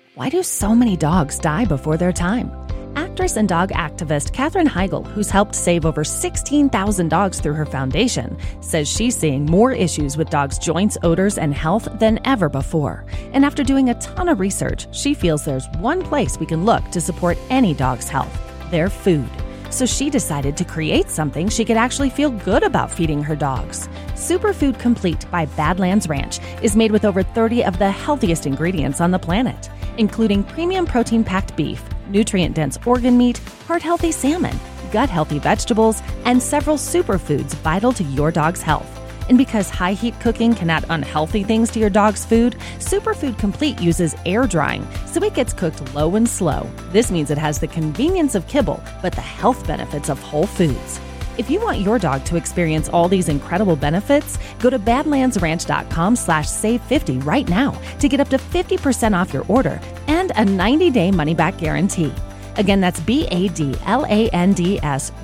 Why do so many dogs die before their time? Actress and dog activist Katherine Heigl, who's helped save over 16,000 dogs through her foundation, says she's seeing more issues with dogs' joints, odors, and health than ever before. And after doing a ton of research, she feels there's one place we can look to support any dog's health: their food. So she decided to create something she could actually feel good about feeding her dogs. Superfood Complete by Badlands Ranch is made with over 30 of the healthiest ingredients on the planet, including premium protein-packed beef, nutrient-dense organ meat, heart-healthy salmon, gut-healthy vegetables, and several superfoods vital to your dog's health. And because high-heat cooking can add unhealthy things to your dog's food, Superfood Complete uses air drying, so it gets cooked low and slow. This means it has the convenience of kibble, but the health benefits of whole foods. If you want your dog to experience all these incredible benefits, go to badlandsranch.com/save50 right now to get up to 50% off your order and a 90-day money-back guarantee. Again, that's BADLANDS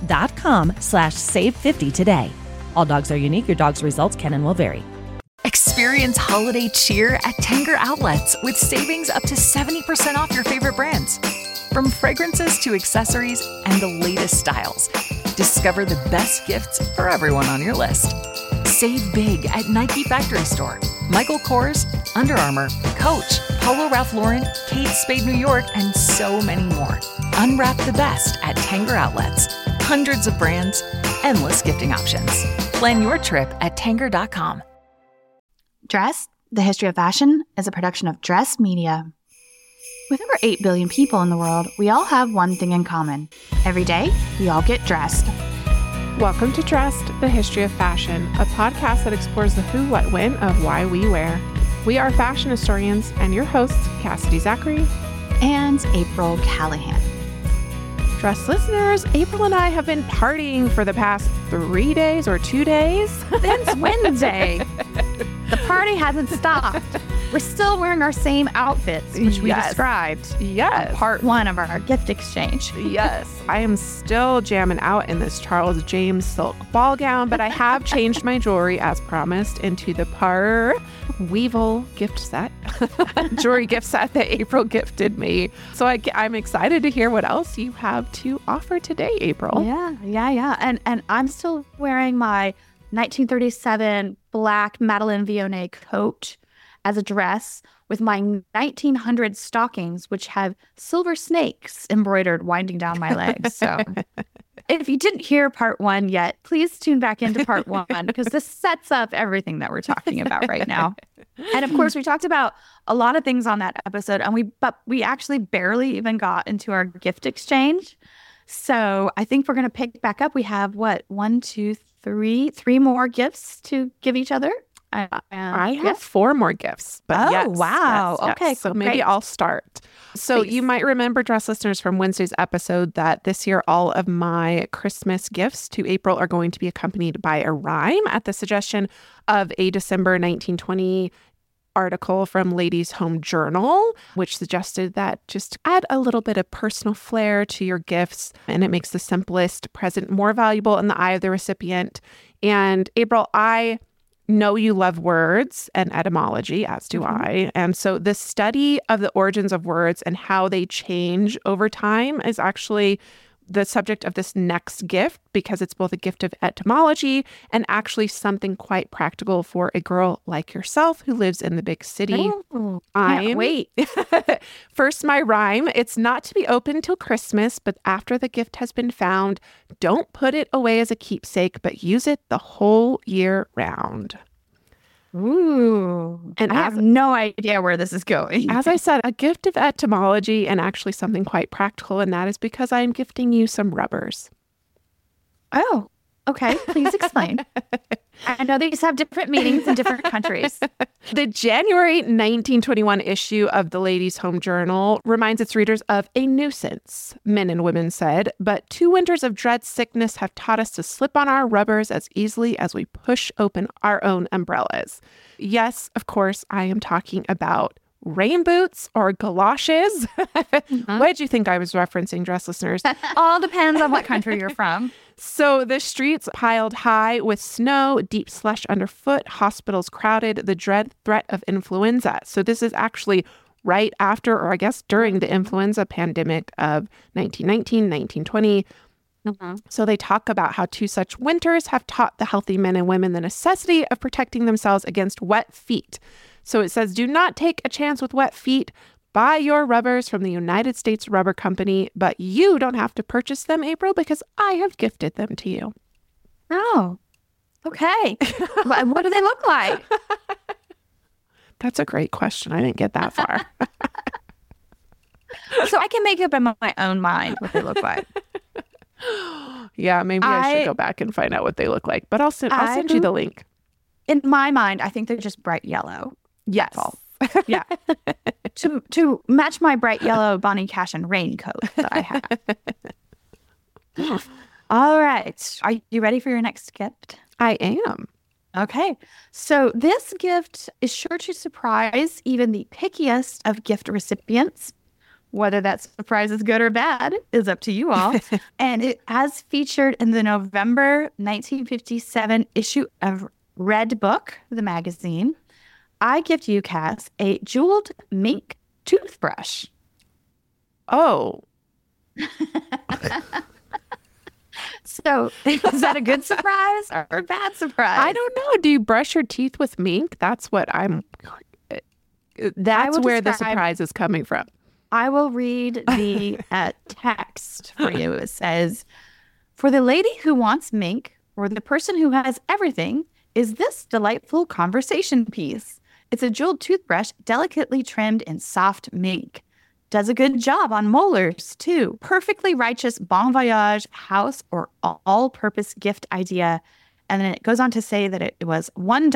ranch.com/save50 today. All dogs are unique. Your dog's results can and will vary. Experience holiday cheer at Tanger Outlets with savings up to 70% off your favorite brands. From fragrances to accessories and the latest styles, discover the best gifts for everyone on your list. Save big at Nike Factory Store, Michael Kors, Under Armour, Coach, Polo Ralph Lauren, Kate Spade New York, and so many more. Unwrap the best at Tanger Outlets. Hundreds of brands, endless gifting options. Plan your trip at Tanger.com. Dressed, The History of Fashion is a production of Dress Media. With over 8 billion people in the world, we all have one thing in common. Every day, we all get dressed. Welcome to Dressed, The History of Fashion, a podcast that explores the who, what, when of why we wear. We are fashion historians and your hosts, Cassidy Zachary and April Callahan. Dressed listeners, April and I have been partying for the past 3 days or 2 days. Since Wednesday. The party hasn't stopped. We're still wearing our same outfits, which we described. Yes. Part 1 of our gift exchange. Yes. I am still jamming out in this Charles James silk ball gown, but I have changed my jewelry as promised into the Weevil gift set, jewelry gift set that April gifted me. So I'm excited to hear what else you have to offer today, April. Yeah. And I'm still wearing my 1937 black Madeleine Vionnet coat as a dress with my 1900 stockings, which have silver snakes embroidered winding down my legs. So if you didn't hear part 1 yet, please tune back into part 1 because this sets up everything that we're talking about right now. And of course, we talked about a lot of things on that episode, and we actually barely even got into our gift exchange. So I think we're going to pick back up. We have three more gifts to give each other. I have 4 more gifts. But wow. Yes. Okay. So maybe I'll start. So Please. You might remember, dress listeners, from Wednesday's episode that this year all of my Christmas gifts to April are going to be accompanied by a rhyme at the suggestion of a December 1920 article from Ladies' Home Journal, which suggested that just add a little bit of personal flair to your gifts, and it makes the simplest present more valuable in the eye of the recipient. And April, I know you love words and etymology, as do I. And so the study of the origins of words and how they change over time is actually the subject of this next gift, because it's both a gift of etymology and actually something quite practical for a girl like yourself who lives in the big city. Can't wait. First, my rhyme. It's not to be opened till Christmas, but after the gift has been found, don't put it away as a keepsake, but use it the whole year round. Ooh. And I have no idea where this is going. As I said, a gift of etymology and actually something quite practical, and that is because I'm gifting you some rubbers. Oh, okay. Please explain. I know these have different meanings in different countries. The January 1921 issue of the Ladies' Home Journal reminds its readers of a nuisance, men and women said, but 2 winters of dread sickness have taught us to slip on our rubbers as easily as we push open our own umbrellas. Yes, of course, I am talking about rain boots or galoshes. What did you think I was referencing, dress listeners? All depends on what country you're from. So the streets piled high with snow, deep slush underfoot, hospitals crowded, the dread threat of influenza. So this is actually right after, or I guess during the influenza pandemic of 1919, 1920. So they talk about how two such winters have taught the healthy men and women the necessity of protecting themselves against wet feet. So it says, do not take a chance with wet feet. Buy your rubbers from the United States Rubber Company, but you don't have to purchase them, April, because I have gifted them to you. Oh, okay. What do they look like? That's a great question. I didn't get that far. So I can make up in my own mind what they look like. Yeah, maybe I should go back and find out what they look like, but I'll send you the link. In my mind, I think they're just bright yellow. Yes. That's all. Yeah. to match my bright yellow Bonnie Cash and raincoat that I have. All right. Are you ready for your next gift? I am. Okay. So this gift is sure to surprise even the pickiest of gift recipients. Whether that surprise is good or bad is up to you all. And it as featured in the November 1957 issue of Red Book, the magazine, I gift you, Cass, a jeweled mink toothbrush. Oh. So is that a good surprise or a bad surprise? I don't know. Do you brush your teeth with mink? That's what that's where the surprise is coming from. I will read the text for you. It says, for the lady who wants mink or the person who has everything is this delightful conversation piece. It's a jeweled toothbrush delicately trimmed in soft mink. Does a good job on molars, too. Perfectly righteous bon voyage house or all-purpose gift idea. And then it goes on to say that it was $1 in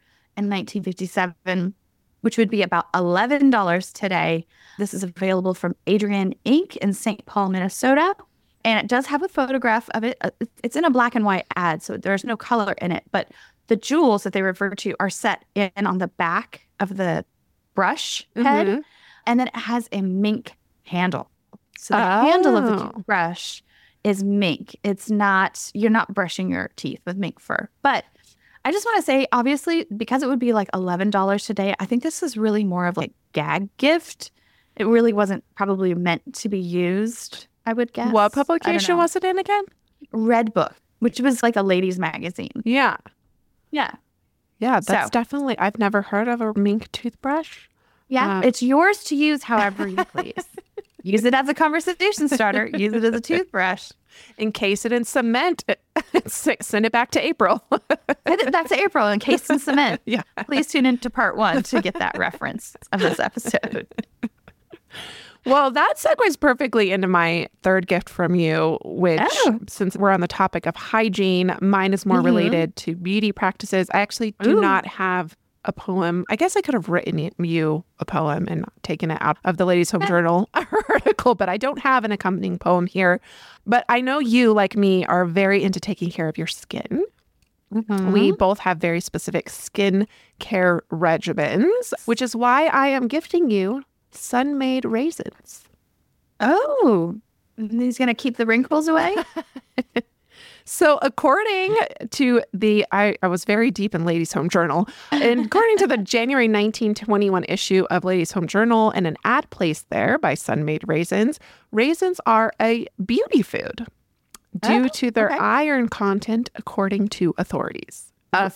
1957, which would be about $11 today. This is available from Adrian Inc. in St. Paul, Minnesota. And it does have a photograph of it. It's in a black and white ad, so there's no color in it. But the jewels that they refer to are set in on the back of the brush head. And then it has a mink handle. So the handle of the toothbrush is mink. It's not, you're not brushing your teeth with mink fur. But I just want to say, obviously, because it would be like $11 today, I think this is really more of like gag gift. It really wasn't probably meant to be used, I would guess. What publication was it in again? Red Book, which was like a ladies' magazine. Yeah. Yeah. Yeah, that's definitely, I've never heard of a mink toothbrush. Yeah, it's yours to use however you please. Use it as a conversation starter. Use it as a toothbrush. Encase it in cement. Send it back to April. That's April, encased in cement. Yeah. Please tune into part 1 to get that reference of this episode. Well, that segues perfectly into my third gift from you, which, since we're on the topic of hygiene, mine is more related to beauty practices. I actually do not have a poem. I guess I could have written you a poem and taken it out of the Ladies' Home Journal article, but I don't have an accompanying poem here. But I know you, like me, are very into taking care of your skin. We both have very specific skin care regimens, which is why I am gifting you Sun-Maid raisins. Oh, he's going to keep the wrinkles away? So according to I was very deep in Ladies' Home Journal, and according to the January 1921 issue of Ladies' Home Journal and an ad placed there by Sun-Maid raisins, raisins are a beauty food due to their iron content, according to authorities. As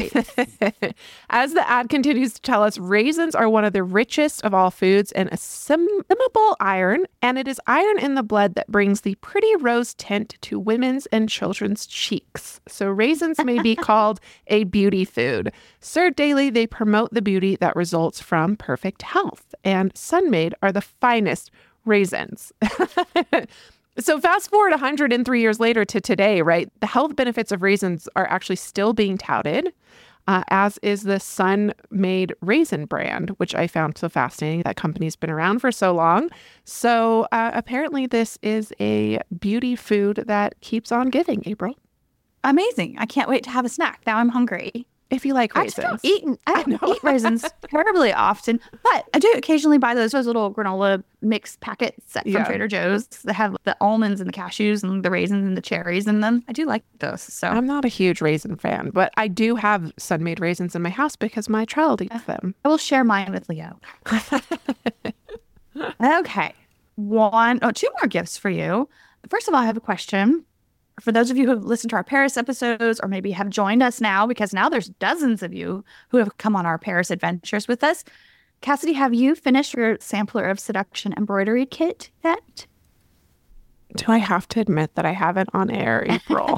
the ad continues to tell us, raisins are one of the richest of all foods in assimilable iron, and it is iron in the blood that brings the pretty rose tint to women's and children's cheeks. So raisins may be called a beauty food. Served daily, they promote the beauty that results from perfect health, and Sun-Maid are the finest raisins. So fast forward 103 years later to today, right? The health benefits of raisins are actually still being touted, as is the Sun-Maid raisin brand, which I found so fascinating. That company's been around for so long. So apparently this is a beauty food that keeps on giving, April. Amazing. I can't wait to have a snack. Now I'm hungry. If you like I raisins. don't eat raisins terribly often, but I do occasionally buy those little granola mix packets from Trader Joe's that have the almonds and the cashews and the raisins and the cherries in them. I do like those. So I'm not a huge raisin fan, but I do have Sun-Maid raisins in my house because my child eats them. I will share mine with Leo. Okay. Two more gifts for you. First of all, I have a question. For those of you who have listened to our Paris episodes or maybe have joined us now, because now there's dozens of you who have come on our Paris adventures with us. Cassidy, have you finished your Sampler of Seduction embroidery kit yet? Do I have to admit that I haven't on air, April?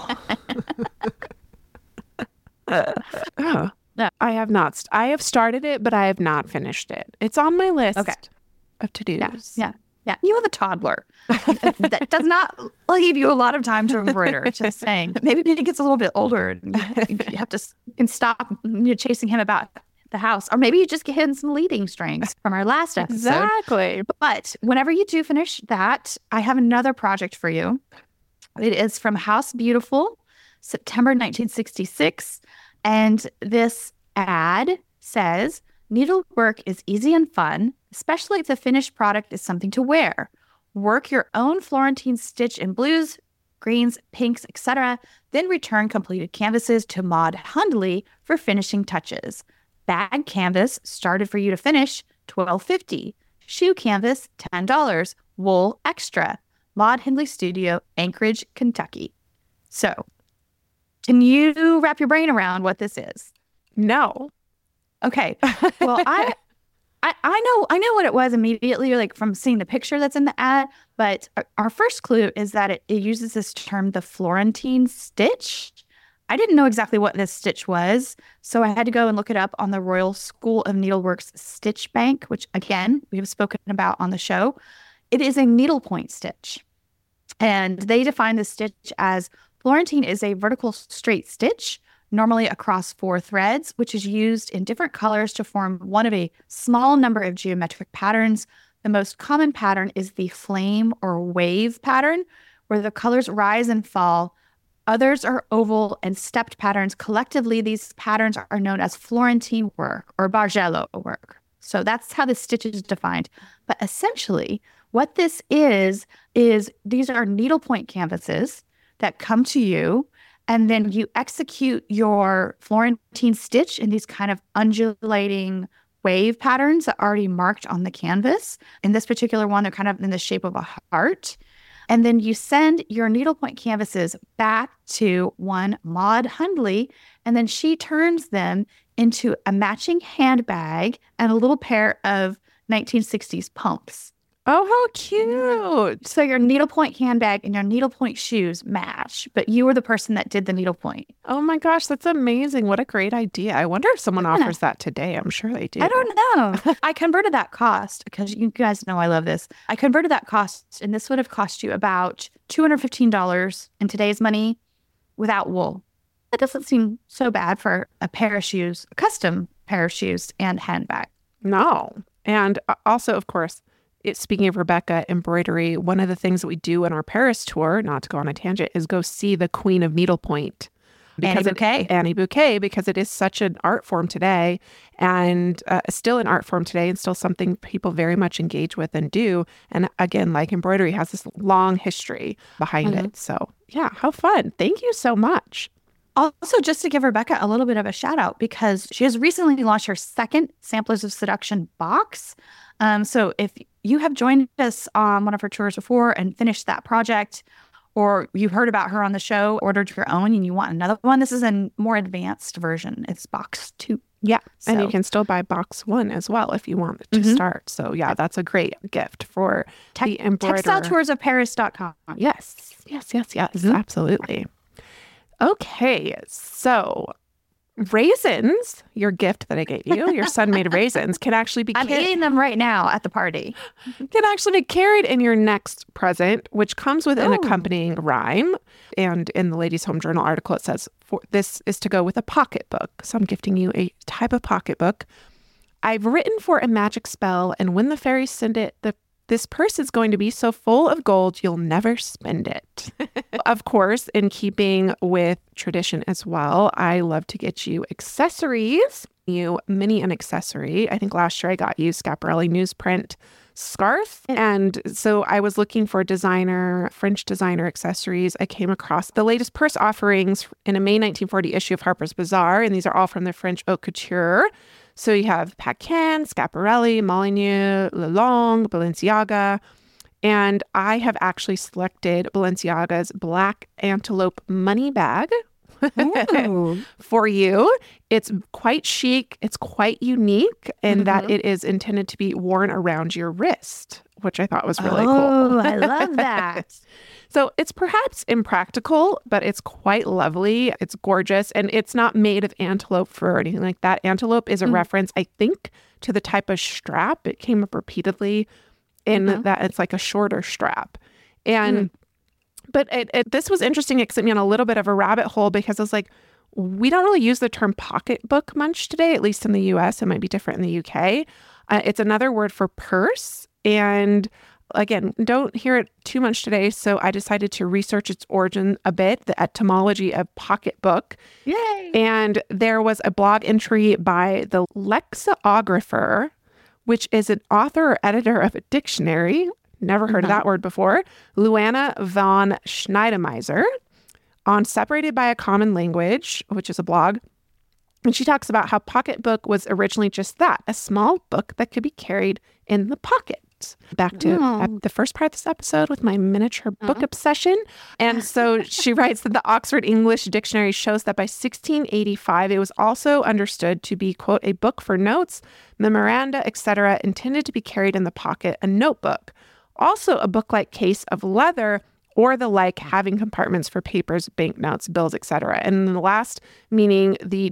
No. I have not. I have started it, but I have not finished it. It's on my list of to-dos. Yeah. You have a toddler. That does not leave you a lot of time to embroider. Just saying. Maybe when he gets a little bit older, and you have to stop chasing him about the house. Or maybe you just get him some leading strings from our last episode. Exactly. But whenever you do finish that, I have another project for you. It is from House Beautiful, September 1966. And this ad says, needlework is easy and fun, especially if the finished product is something to wear. Work your own Florentine stitch in blues, greens, pinks, etc. Then return completed canvases to Maud Hundley for finishing touches. Bag canvas started for you to finish, $12.50. Shoe canvas, $10. Wool extra. Maud Hundley Studio, Anchorage, Kentucky. So, can you wrap your brain around what this is? No. Okay. Well, I know what it was immediately, like from seeing the picture that's in the ad. But our first clue is that it uses this term, the Florentine stitch. I didn't know exactly what this stitch was, so I had to go and look it up on the Royal School of Needlework's Stitch Bank, which again we have spoken about on the show. It is a needlepoint stitch, and they define the stitch as Florentine is a vertical straight stitch, normally across 4 threads, which is used in different colors to form one of a small number of geometric patterns. The most common pattern is the flame or wave pattern, where the colors rise and fall. Others are oval and stepped patterns. Collectively, these patterns are known as Florentine work or Bargello work. So that's how the stitch is defined. But essentially, what this is these are needlepoint canvases that come to you, and then you execute your Florentine stitch in these kind of undulating wave patterns that are already marked on the canvas. In this particular one, they're kind of in the shape of a heart. And then you send your needlepoint canvases back to one Maud Hundley, and then she turns them into a matching handbag and a little pair of 1960s pumps. Oh, how cute. So your needlepoint handbag and your needlepoint shoes match, but you were the person that did the needlepoint. Oh my gosh, that's amazing. What a great idea. I wonder if someone offers that today. I'm sure they do. I don't know. I converted that cost, because you guys know I love this. I converted that cost, and this would have cost you about $215 in today's money without wool. That doesn't seem so bad for a pair of shoes, a custom pair of shoes and handbag. No. And also, of course, speaking of Rebecca embroidery, one of the things that we do in our Paris tour, not to go on a tangent, is go see the Queen of Needlepoint. Annie Bouquet, because it is such an art form today, and still an art form today, and still something people very much engage with and do. And again, like embroidery has this long history behind it. So yeah, how fun. Thank you so much. Also, just to give Rebecca a little bit of a shout out, because she has recently launched her second Samplers of Seduction box. So if you have joined us on one of her tours before and finished that project, or you heard about her on the show, ordered your own, and you want another one, this is a more advanced version. It's box 2. Yeah. So. And you can still buy box 1 as well if you want to start. So yeah, that's a great gift for the embroiderer. TextileToursOfParis.com. Yes. Absolutely. Okay. So raisins, your gift that I gave you, your Sun-Maid raisins, can actually be I'm eating them right now at the party. Can actually be carried in your next present, which comes with an accompanying rhyme. And in the Ladies Home Journal article, it says, this is to go with a pocketbook. So I'm gifting you a type of pocketbook. I've written for a magic spell, and when the fairies send it, the This purse is going to be so full of gold, you'll never spend it. Of course, in keeping with tradition as well, I love to get you accessories. You mini an accessory. I think last year I got you Schiaparelli newsprint scarf. And so I was looking for French designer accessories. I came across the latest purse offerings in a May 1940 issue of Harper's Bazaar. And these are all from the French haute couture. So you have Paquin, Schiaparelli, Molyneux, Lelong, Balenciaga. And I have actually selected Balenciaga's black antelope money bag for you. It's quite chic. It's quite unique in that it is intended to be worn around your wrist, which I thought was really cool. Oh, I love that. So it's perhaps impractical, but it's quite lovely. It's gorgeous. And it's not made of antelope fur or anything like that. Antelope is a reference, I think, to the type of strap. It came up repeatedly in that it's like a shorter strap. And but this was interesting. It sent me on a little bit of a rabbit hole because I was like, we don't really use the term pocketbook much today, at least in the US. It might be different in the UK. It's another word for purse. And again, don't hear it too much today. So I decided to research its origin a bit, the etymology of pocketbook. Yay! And there was a blog entry by the lexicographer, which is an author or editor of a dictionary. Never heard of that word before. Luana von Schneidemeiser on Separated by a Common Language, which is a blog. And she talks about how pocketbook was originally just that, a small book that could be carried in the pocket. Back to the first part of this episode with my miniature book obsession. And so she writes that the Oxford English Dictionary shows that by 1685, it was also understood to be, quote, a book for notes, memoranda, etc., intended to be carried in the pocket, a notebook. Also a book-like case of leather or the like, having compartments for papers, banknotes, bills, etc. And the last meaning, the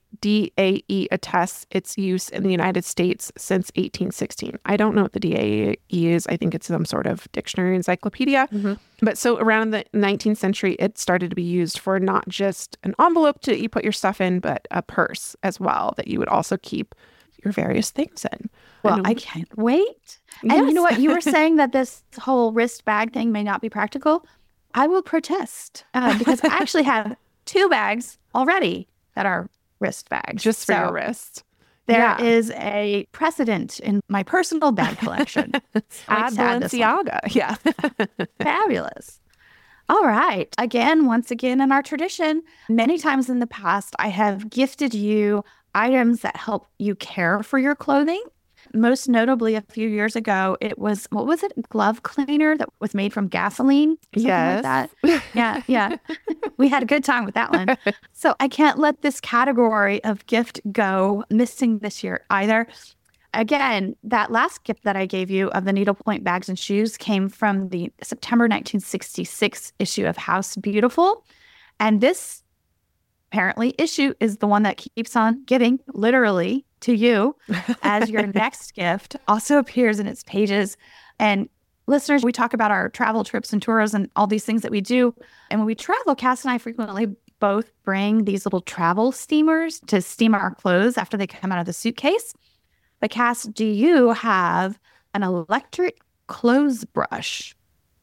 DAE attests its use in the United States since 1816. I don't know what the DAE is. I think it's some sort of dictionary encyclopedia. But so around the 19th century, it started to be used for not just an envelope that you put your stuff in, but a purse as well that you would also keep your various things in. Well, I can't wait. And you know what? You were saying that this whole wrist bag thing may not be practical. I will protest because I actually have 2 bags already that are wrist bags. Just for your wrist. There is a precedent in my personal bag collection. Add Balenciaga. Yeah. Fabulous. All right. Once again, in our tradition, many times in the past, I have gifted you items that help you care for your clothing. Most notably, a few years ago, it was, what was it? Glove cleaner that was made from gasoline? Yes. Like that. Yeah. We had a good time with that one. So I can't let this category of gift go missing this year either. Again, that last gift that I gave you of the needlepoint bags and shoes came from the September 1966 issue of House Beautiful. And this apparently issue is the one that keeps on giving, literally, to you as your next gift. Also appears in its pages. And listeners, we talk about our travel trips and tours and all these things that we do. And when we travel, Cass and I frequently both bring these little travel steamers to steam our clothes after they come out of the suitcase. But Cass, do you have an electric clothes brush?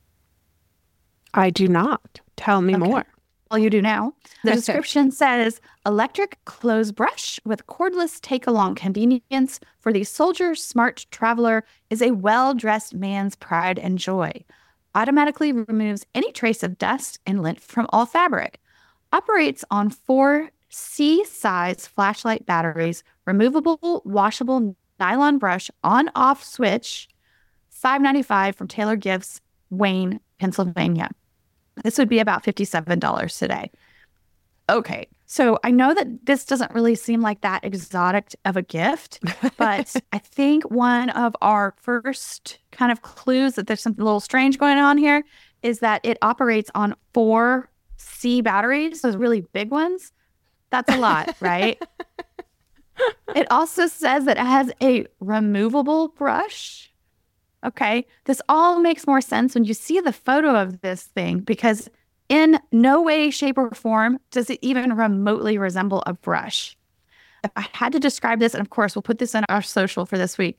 I do not. Tell me more. Well, you do now. The description says, electric clothes brush with cordless take-along convenience for the soldier smart traveler is a well-dressed man's pride and joy. Automatically removes any trace of dust and lint from all fabric. Operates on 4 C-size flashlight batteries, removable, washable nylon brush, on-off switch, $5.95 from Taylor Gifts, Wayne, Pennsylvania. This would be about $57 today. Okay, so I know that this doesn't really seem like that exotic of a gift, but I think one of our first kind of clues that there's something a little strange going on here is that it operates on 4 C batteries, those really big ones. That's a lot, right? It also says that it has a removable brush. Okay, this all makes more sense when you see the photo of this thing, because in no way, shape, or form does it even remotely resemble a brush. If I had to describe this, and of course, we'll put this in our social for this week,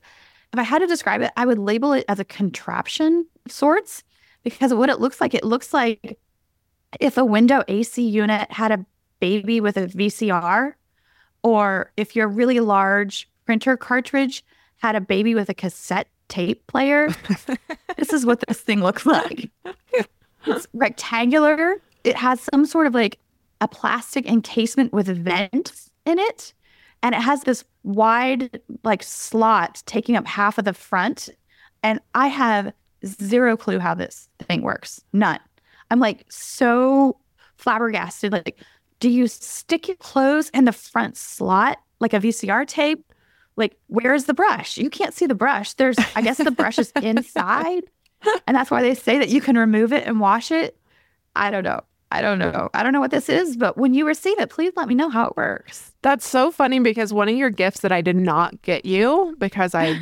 if I had to describe it, I would label it as a contraption of sorts, because what it looks like if a window AC unit had a baby with a VCR, or if your really large printer cartridge had a baby with a cassette tape player. This is what this thing looks like. It's rectangular. It has some sort of like a plastic encasement with vents in it. And it has this wide like slot taking up half of the front. And I have zero clue how this thing works. None. I'm like so flabbergasted. Like, do you stick your clothes in the front slot like a VCR tape? Like, where's the brush? You can't see the brush. I guess the brush is inside. And that's why they say that you can remove it and wash it. I don't know. I don't know what this is, but when you receive it, please let me know how it works. That's so funny, because one of your gifts that I did not get you because I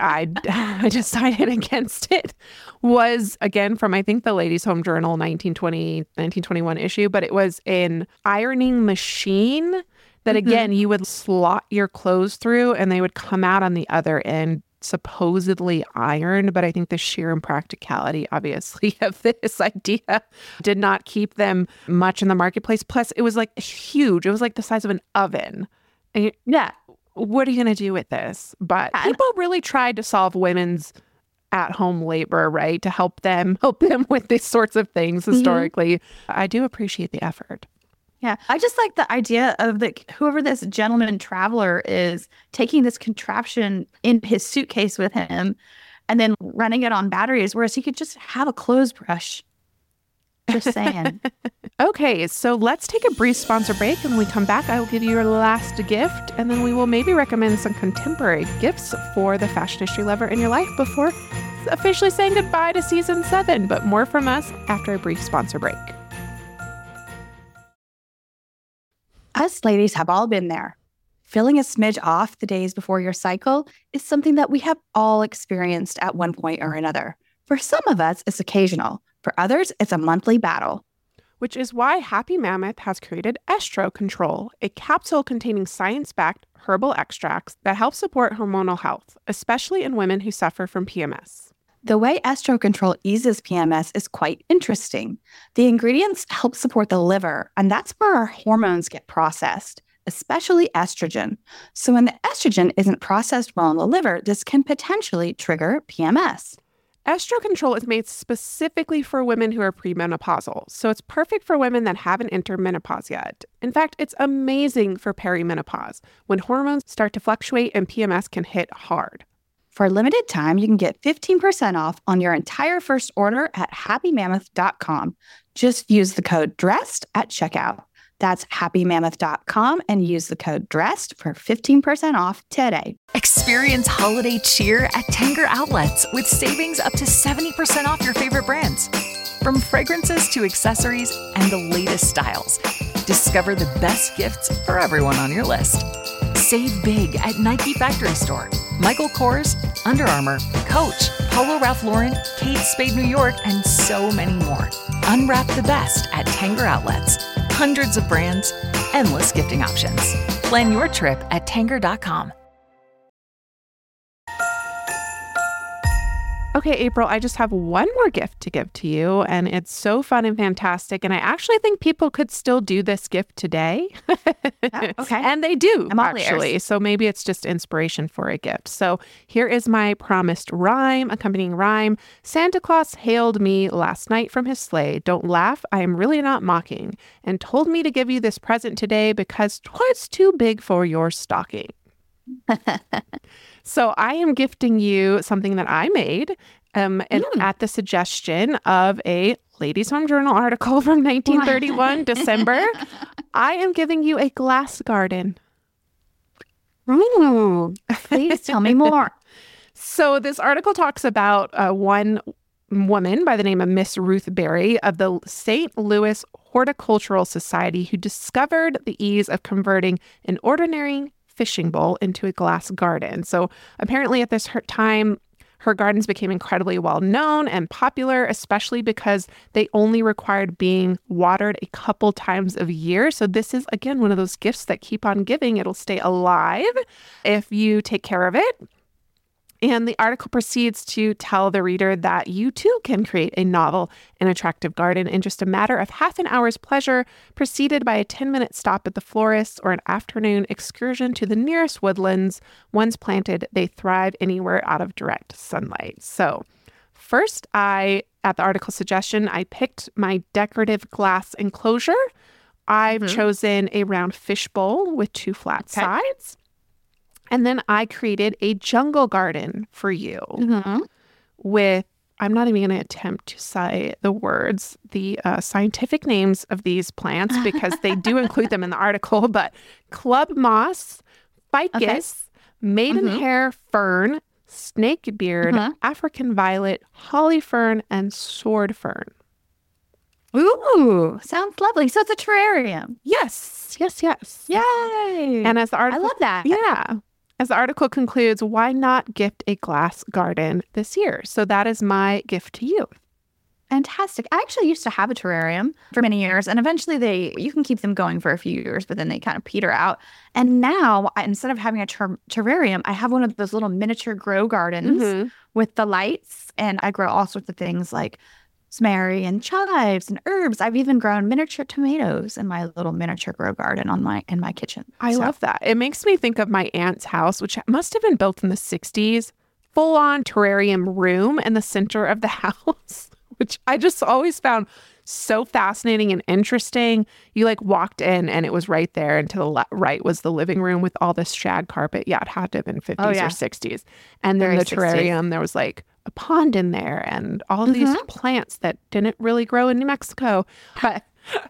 decided against it was, again, from I think the Ladies' Home Journal 1921 issue, but it was an ironing machine that, again, you would slot your clothes through and they would come out on the other end supposedly ironed, but I think the sheer impracticality, obviously, of this idea did not keep them much in the marketplace. Plus, it was like huge. It was like the size of an oven. And what are you going to do with this? But people really tried to solve women's at-home labor, right? To help them with these sorts of things historically. I do appreciate the effort. Yeah, I just like the idea of whoever this gentleman traveler is taking this contraption in his suitcase with him and then running it on batteries, whereas he could just have a clothes brush. Just saying. Okay, so let's take a brief sponsor break. And when we come back, I will give you your last gift, and then we will maybe recommend some contemporary gifts for the fashion history lover in your life before officially saying goodbye to season 7. But more from us after a brief sponsor break. Us ladies have all been there. Feeling a smidge off the days before your cycle is something that we have all experienced at one point or another. For some of us, it's occasional. For others, it's a monthly battle. Which is why Happy Mammoth has created Estro Control, a capsule containing science-backed herbal extracts that help support hormonal health, especially in women who suffer from PMS. The way Estro Control eases PMS is quite interesting. The ingredients help support the liver, and that's where our hormones get processed, especially estrogen. So when the estrogen isn't processed well in the liver, this can potentially trigger PMS. Estro Control is made specifically for women who are premenopausal, so it's perfect for women that haven't entered menopause yet. In fact, it's amazing for perimenopause, when hormones start to fluctuate and PMS can hit hard. For a limited time, you can get 15% off on your entire first order at happymammoth.com. Just use the code DRESSED at checkout. That's happymammoth.com and use the code DRESSED for 15% off today. Experience holiday cheer at Tanger Outlets with savings up to 70% off your favorite brands. From fragrances to accessories and the latest styles, discover the best gifts for everyone on your list. Save big at Nike Factory Store, Michael Kors, Under Armour, Coach, Polo Ralph Lauren, Kate Spade New York, and so many more. Unwrap the best at Tanger Outlets. Hundreds of brands, endless gifting options. Plan your trip at Tanger.com. Okay, April, I just have one more gift to give to you, and it's so fun and fantastic. And I actually think people could still do this gift today. Okay. And they do, I'm all actually. ears. So maybe it's just inspiration for a gift. So here is my promised accompanying rhyme. Santa Claus hailed me last night from his sleigh. Don't laugh, I am really not mocking. And told me to give you this present today because 'twas too big for your stocking. So I am gifting you something that I made and at the suggestion of a Ladies' Home Journal article from 1931, December. I am giving you a glass garden. Please tell me more. So this article talks about one woman by the name of Miss Ruth Berry of the St. Louis Horticultural Society who discovered the ease of converting an ordinary fishing bowl into a glass garden. So apparently at this time, her gardens became incredibly well known and popular, especially because they only required being watered a couple times a year. So this is, again, one of those gifts that keep on giving. It'll stay alive if you take care of it. And the article proceeds to tell the reader that you too can create a novel and attractive garden in just a matter of half an hour's pleasure, preceded by a 10-minute stop at the florist or an afternoon excursion to the nearest woodlands. Once planted, they thrive anywhere out of direct sunlight. So first, at the article suggestion, I picked my decorative glass enclosure. I've chosen a round fishbowl with 2 flat sides. And then I created a jungle garden for you with, I'm not even going to attempt to say the scientific names of these plants because they do include them in the article, but club moss, ficus, maidenhair fern, snakebeard, African violet, holly fern, and sword fern. Ooh, sounds lovely. So it's a terrarium. Yes. Yay. And as the article, I love that. Yeah. As the article concludes, why not gift a glass garden this year? So that is my gift to you. Fantastic. I actually used to have a terrarium for many years, and eventually you can keep them going for a few years, but then they kind of peter out. And now, instead of having a terrarium, I have one of those little miniature grow gardens with the lights, and I grow all sorts of things like rosemary and chives and herbs. I've even grown miniature tomatoes in my little miniature grow garden in my kitchen. I love that. It makes me think of my aunt's house, which must have been built in the 60s, full-on terrarium room in the center of the house, which I just always found so fascinating and interesting. You walked in and it was right there, and to the right was the living room with all this shag carpet. Yeah, it had to have been 50s or 60s. And then the terrarium, there was a pond in there and all of these plants that didn't really grow in New Mexico. But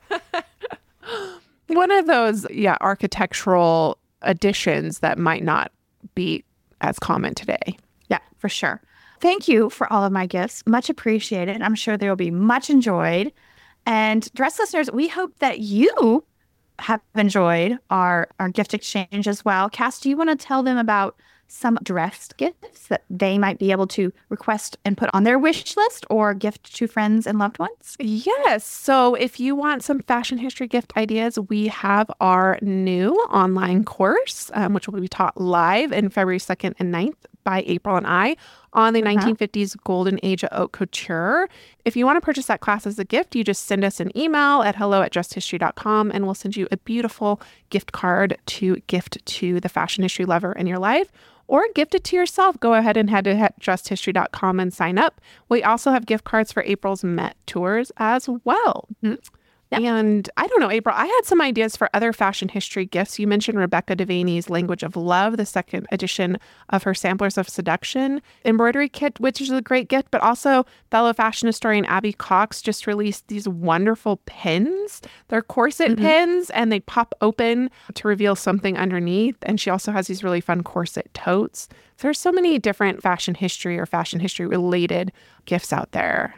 one of those, architectural additions that might not be as common today. Yeah, for sure. Thank you for all of my gifts. Much appreciated. I'm sure they will be much enjoyed. And Dress listeners, we hope that you have enjoyed our gift exchange as well. Cass, do you want to tell them about some dressed gifts that they might be able to request and put on their wish list or gift to friends and loved ones? Yes. So if you want some fashion history gift ideas, we have our new online course, which will be taught live in February 2nd and 9th by April and I on the 1950s golden age of haute couture. If you want to purchase that class as a gift, you just send us an email at hello@dresshistory.com and we'll send you a beautiful gift card to gift to the fashion history lover in your life, or gift it to yourself. Go ahead and head to dresshistory.com and sign up. We also have gift cards for April's Met tours as well. Yep. And I don't know, April, I had some ideas for other fashion history gifts. You mentioned Rebecca Devaney's Language of Love, the second edition of her Samplers of Seduction embroidery kit, which is a great gift, but also fellow fashion historian Abby Cox just released these wonderful pins. They're corset pins, and they pop open to reveal something underneath. And she also has these really fun corset totes. So there's so many different fashion history or fashion history related gifts out there.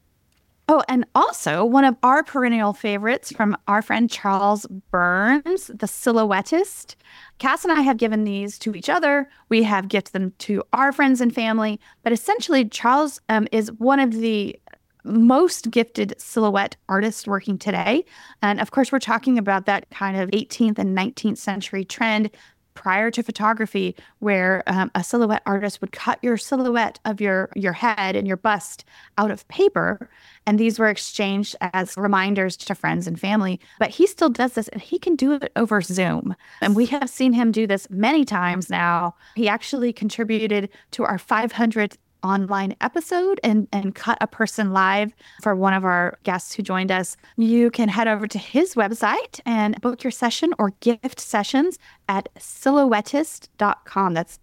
Oh, and also one of our perennial favorites from our friend Charles Burns, the silhouettist. Cass and I have given these to each other. We have gifted them to our friends and family. But essentially, Charles is one of the most gifted silhouette artists working today. And of course, we're talking about that kind of 18th and 19th century trend prior to photography, where a silhouette artist would cut your silhouette of your head and your bust out of paper. And these were exchanged as reminders to friends and family. But he still does this, and he can do it over Zoom. And we have seen him do this many times now. He actually contributed to our 500th online episode and cut a person live for one of our guests who joined us. You can head over to his website and book your session or gift sessions at silhouettist.com. That's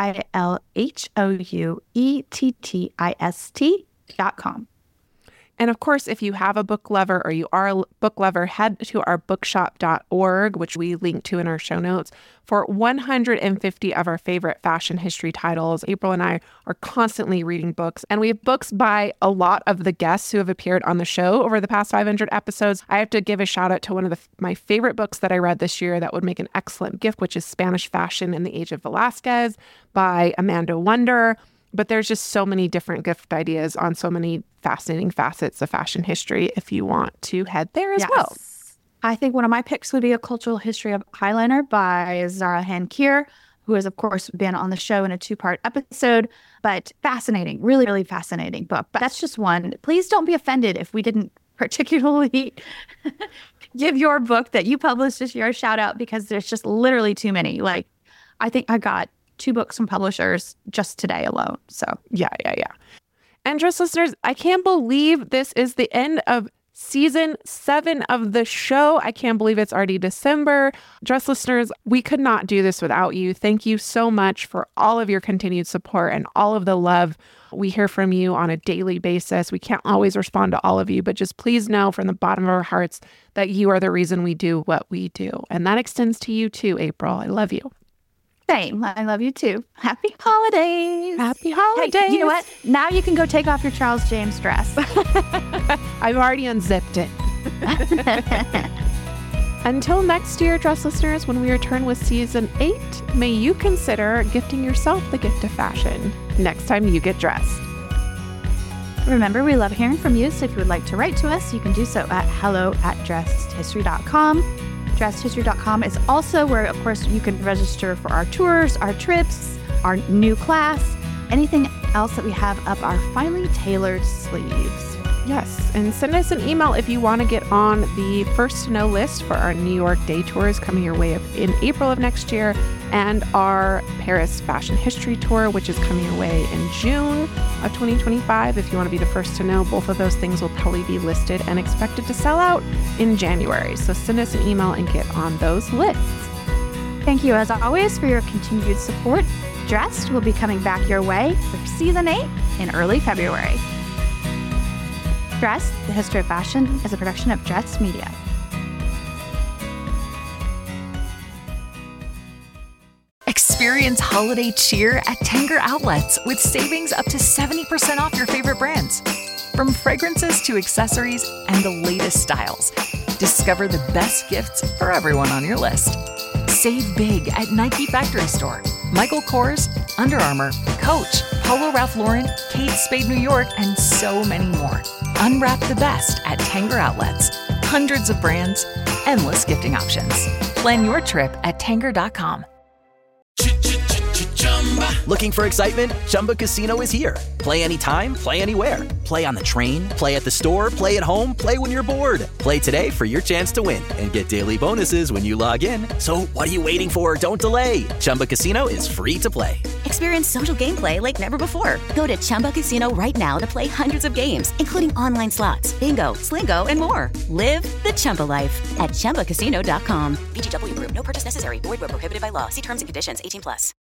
silhouettist.com. And of course, if you have a book lover or you are a book lover, head to our bookshop.org, which we link to in our show notes, for 150 of our favorite fashion history titles. April and I are constantly reading books, and we have books by a lot of the guests who have appeared on the show over the past 500 episodes. I have to give a shout out to one of my favorite books that I read this year that would make an excellent gift, which is Spanish Fashion in the Age of Velázquez by Amanda Wunder. But there's just so many different gift ideas on so many fascinating facets of fashion history if you want to head there as well. I think one of my picks would be A Cultural History of Eyeliner by Zara Hankir, who has, of course, been on the show in a 2-part episode. But fascinating, really, really fascinating book. But that's just one. Please don't be offended if we didn't particularly give your book that you published this year a shout out, because there's just literally too many. Like, I think I got 2 books from publishers just today alone. So yeah. And Dress listeners, I can't believe this is the end of season 7 of the show. I can't believe it's already December. Dress listeners, we could not do this without you. Thank you so much for all of your continued support and all of the love we hear from you on a daily basis. We can't always respond to all of you, but just please know from the bottom of our hearts that you are the reason we do what we do. And that extends to you too, April. I love you. Same. I love you too. Happy holidays. Happy holidays. Hey, you know what? Now you can go take off your Charles James dress. I've already unzipped it. Until next year, Dress listeners, when we return with season 8, may you consider gifting yourself the gift of fashion next time you get dressed. Remember, we love hearing from you, so if you would like to write to us, you can do so at hello@dressedhistory.com. Dressedhistory.com is also where, of course, you can register for our tours, our trips, our new class, anything else that we have up our finely tailored sleeves. Yes, and send us an email if you want to get on the first to know list for our New York day tours coming your way in April of next year, and our Paris Fashion History Tour, which is coming your way in June of 2025. If you want to be the first to know, both of those things will probably be listed and expected to sell out in January. So send us an email and get on those lists. Thank you, as always, for your continued support. Dressed will be coming back your way for season 8 in early February. Dressed, the History of Fashion, is a production of Dress Media. Experience holiday cheer at Tanger Outlets with savings up to 70% off your favorite brands. From fragrances to accessories and the latest styles, discover the best gifts for everyone on your list. Save big at Nike Factory Store, Michael Kors, Under Armour, Coach, Polo Ralph Lauren, Kate Spade New York, and so many more. Unwrap the best at Tanger Outlets. Hundreds of brands, endless gifting options. Plan your trip at Tanger.com. Looking for excitement? Chumba Casino is here. Play anytime, play anywhere. Play on the train, play at the store, play at home, play when you're bored. Play today for your chance to win and get daily bonuses when you log in. So what are you waiting for? Don't delay. Chumba Casino is free to play. Experience social gameplay like never before. Go to Chumba Casino right now to play hundreds of games, including online slots, bingo, Slingo, and more. Live the Chumba life at ChumbaCasino.com. VGW Group. No purchase necessary. Void where prohibited by law. See terms and conditions. 18+.